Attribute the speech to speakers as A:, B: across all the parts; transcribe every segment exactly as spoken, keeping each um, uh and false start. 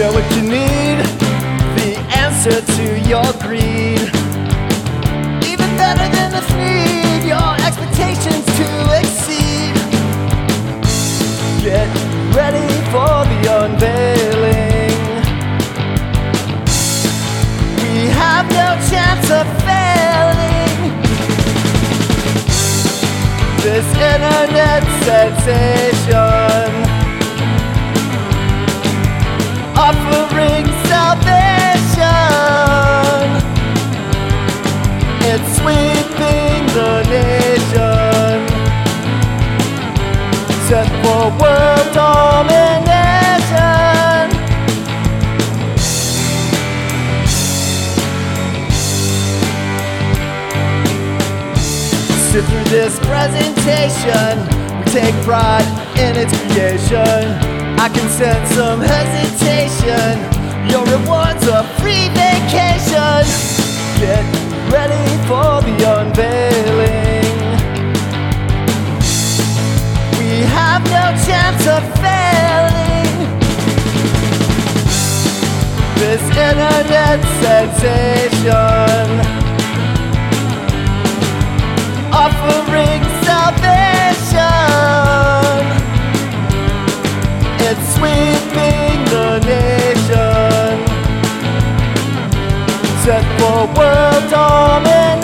A: know what you need, the answer to your greed. Even better than the need your expectations to exceed. Get ready for the unveiling. We have no chance of failing. This internet sensation, offering salvation. It's sweeping the nation, set for world domination. Sit through this presentation, we take pride in its creation. I can sense some hesitation, your reward's a free vacation. Get ready for the unveiling. We have no chance of failing. This internet sensation, offering salvation. It's sweeping the nation, set for world domination.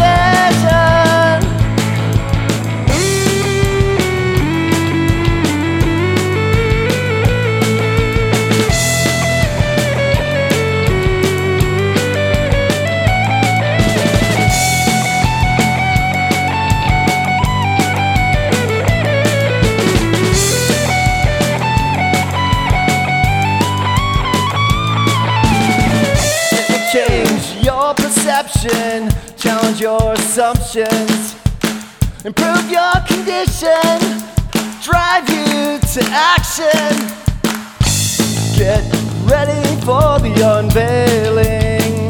A: Change your perception, challenge your assumptions, improve your condition, drive you to action. Get ready for the unveiling.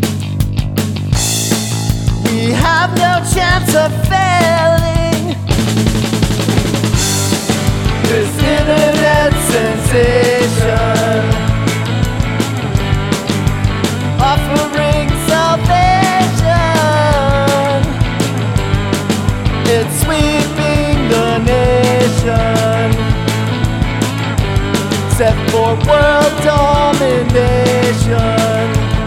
A: We have no chance of failing. This internet sensation, offering salvation. It's sweeping the nation, set for world domination.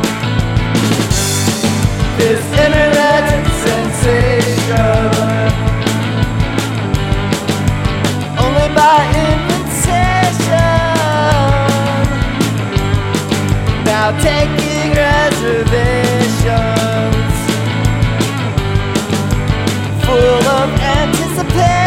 A: This internet sensation, only by invitation. Now taking reservations, full of anticipation.